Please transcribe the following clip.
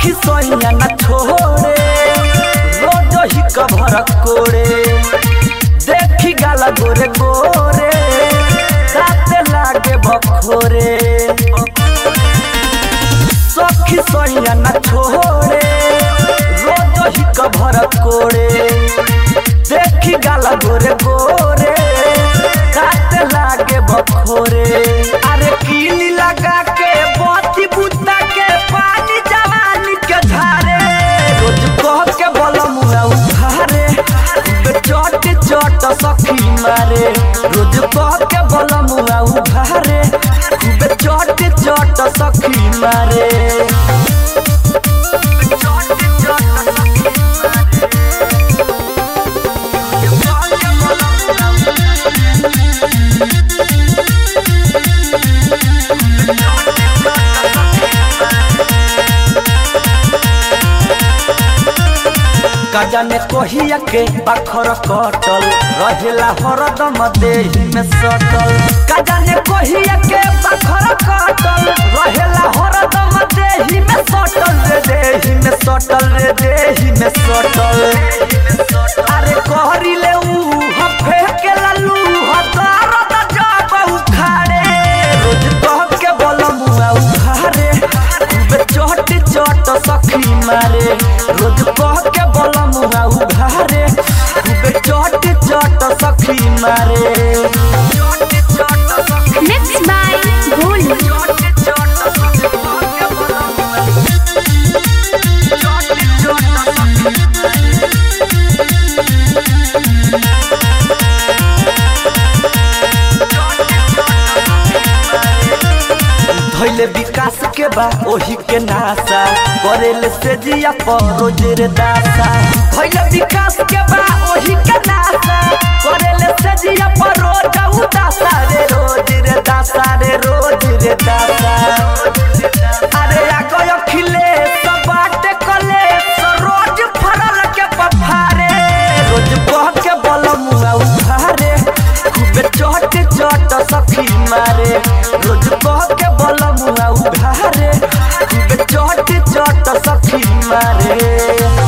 सखी सोइया न छोड़े रोज ही कभर कोड़े देखी गाला गोरे गोरे काटे लागे बखोरे सखी सोइया न छोड़े रोज ही कभर कोड़े देखी गाला गोरे गोरे काटे लागे बखोरे अरे कीली लगा के बाती बुता के पानी जवानी के झारे रोज कह के बलमुआ उधारे चट चट सखी मारे रोज कह के बलमुआ उधारे चट चट सखी मारे जाने कोहिया के बखर कटल रहेला हरदम देही में सटल जाने कोहिया के बखर कटल रहेला हरदम देही में सटल रे देही में सटल रे देही में सटल अरे कहरी ले ऊ हफे के लल्लू हतार त जाब उखाड़े रोज कह के बलमुआ उखाड़े चट चट सखी मारे रोज कह के बलमुआ उघारे चट चट सखी मारे Mixed by Gold. धैले विकास के बा ओही के नासा करेले से जिया पर रोज रे दासा धैले विकास के बा ओही के नासा करेले से जिया पर रोज उदासा रे रोज रे दासा रे रोज रे दासा अरे आ गयो खिले सब बाटे कले रोज फरल के पफारे रोज कह के बलमुआ उधारे खूबे चट चट सखी मारे रोज कह के बलमुआ उधारे चट चट सखी मारे।